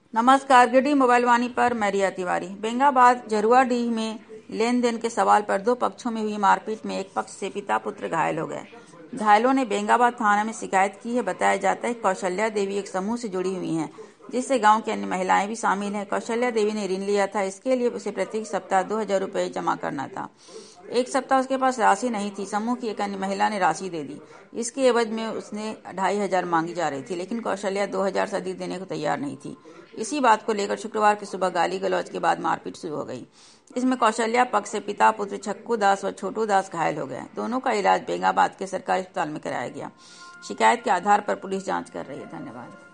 नमस्कार, गिरडी मोबाइल वाणी पर मैं रिया तिवारी। बेंगाबाद जरुआडीह में लेन देन के सवाल पर दो पक्षों में हुई मारपीट में एक पक्ष से पिता पुत्र घायल हो गए। घायलों ने बेंगाबाद थाना में शिकायत की है। बताया जाता है कि कौशल्या देवी एक समूह से जुड़ी हुई हैं, जिससे गांव की अन्य महिलाएं भी शामिल हैं। कौशल्या देवी ने ऋण लिया था। इसके लिए उसे प्रत्येक सप्ताह 2000 रुपये जमा करना था। एक सप्ताह उसके पास राशि नहीं थी। समूह की एक अन्य महिला ने राशि दे दी। इसके एवज में उसने 2500 मांगी जा रही थी, लेकिन कौशल्या 2000 से अधिक देने को तैयार नहीं थी। इसी बात को लेकर शुक्रवार की सुबह गाली गलौज के बाद मारपीट शुरू हो गई। इसमें कौशल्या पक्ष से पिता पुत्र छक्कू दास व छोटू दास घायल हो गए। दोनों का इलाज बेंगाबाद के सरकारी अस्पताल में कराया गया। शिकायत के आधार पर पुलिस जांच कर रही है। धन्यवाद।